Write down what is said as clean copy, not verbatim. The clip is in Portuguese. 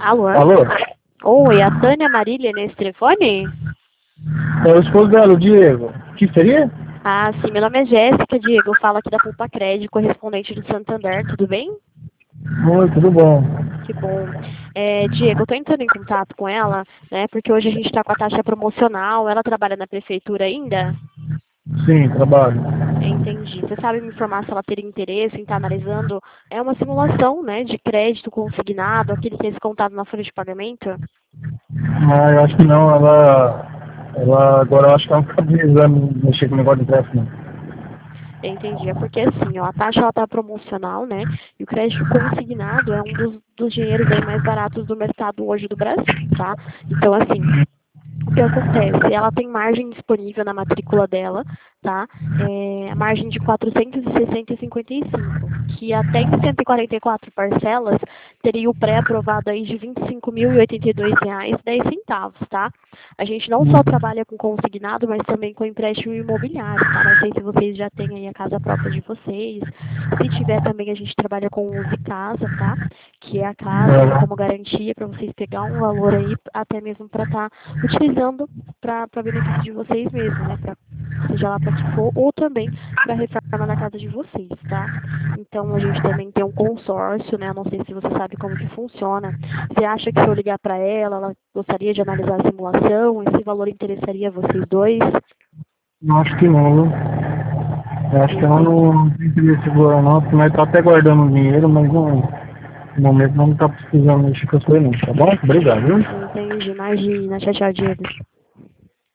Alô? Alô? Oi, a Tânia Marília nesse telefone? É o esposo dela, o Diego. Que seria? Ah, sim, meu nome é Jéssica, Diego. Eu falo aqui da Poupa Crédito, correspondente do Santander, tudo bem? Oi, tudo bom? Que bom. Diego, eu tô entrando em contato com ela, né, porque hoje a gente está com a taxa promocional. Ela trabalha na prefeitura ainda? Sim, trabalho. Entendi. Você sabe me informar se ela teria interesse em estar analisando? É uma simulação, né, de crédito consignado, aquele que é descontado na folha de pagamento? Ah, eu acho que não, ela agora eu acho que ela não tá precisando mexer com o negócio de crédito, não. Entendi. É porque assim, ó, a taxa ela tá promocional, né? E o crédito consignado é um dos dinheiros aí mais baratos do mercado hoje do Brasil, tá? Então, assim, o que acontece? Ela tem margem disponível na matrícula dela, tá? A margem de 460,55, que até em 144 parcelas teria o pré-aprovado aí de R$ 25.082,10, tá? A gente não só Uhum. trabalha com consignado, mas também com empréstimo imobiliário, tá? Não sei se vocês já têm aí a casa própria de vocês. Se tiver também, a gente trabalha com Use Casa, tá? Que é a casa, né, como garantia para vocês pegar um valor aí, até mesmo para estar utilizando para benefício de vocês mesmos, né? Pra, seja lá para que for, ou também para reforma da casa de vocês, tá? Então a gente também tem um consórcio, né? Eu não sei se você sabe como que funciona. Você acha que se eu ligar para ela, ela gostaria de analisar a simulação? Esse valor interessaria a vocês dois? Eu acho que não, viu? Eu acho que ela Entendi. não tem interesse agora não, porque nós tá até guardando dinheiro, mas não, no momento não tá precisando mexer com as coisas não, tá bom? Obrigado, viu? Entendi. Imagina. Tchau, tchau, Diego.